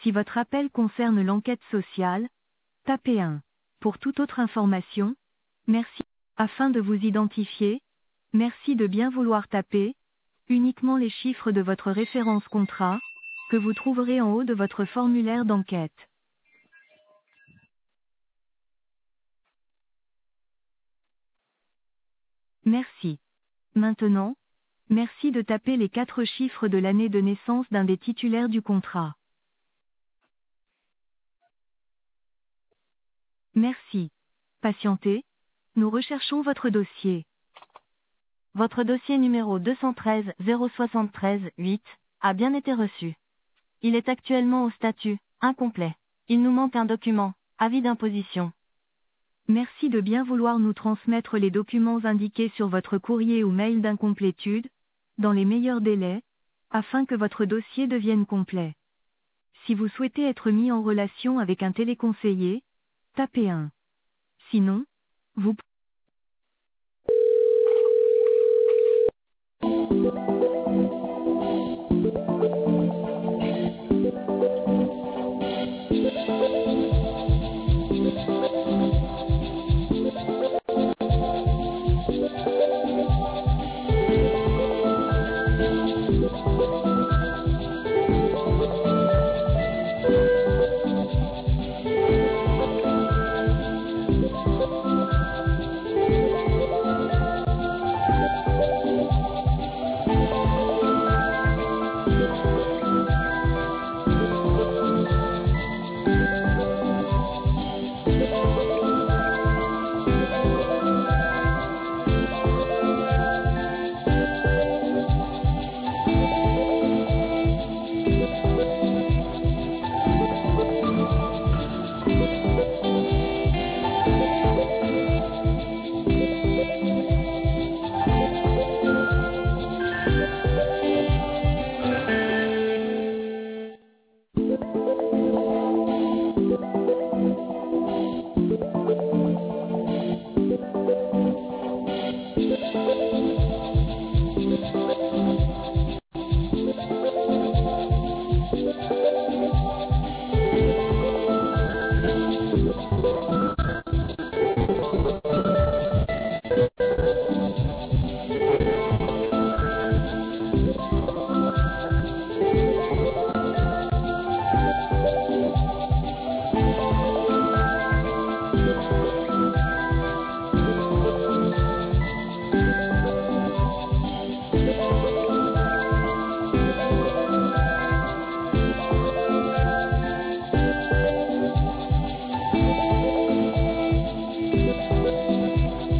Si votre appel concerne l'enquête sociale, tapez 1. Pour toute autre information, merci. Afin de vous identifier, merci de bien vouloir taper uniquement les chiffres de votre référence contrat, que vous trouverez en haut de votre formulaire d'enquête. Merci. Maintenant, merci de taper les 4 chiffres de l'année de naissance d'un des titulaires du contrat. Merci. Patientez, nous recherchons votre dossier. Votre dossier numéro 213 073 8 a bien été reçu. Il est actuellement au statut incomplet. Il nous manque un document, avis d'imposition. Merci de bien vouloir nous transmettre les documents indiqués sur votre courrier ou mail d'incomplétude, dans les meilleurs délais, afin que votre dossier devienne complet. Si vous souhaitez être mis en relation avec un téléconseiller, tapez 1. Sinon, vous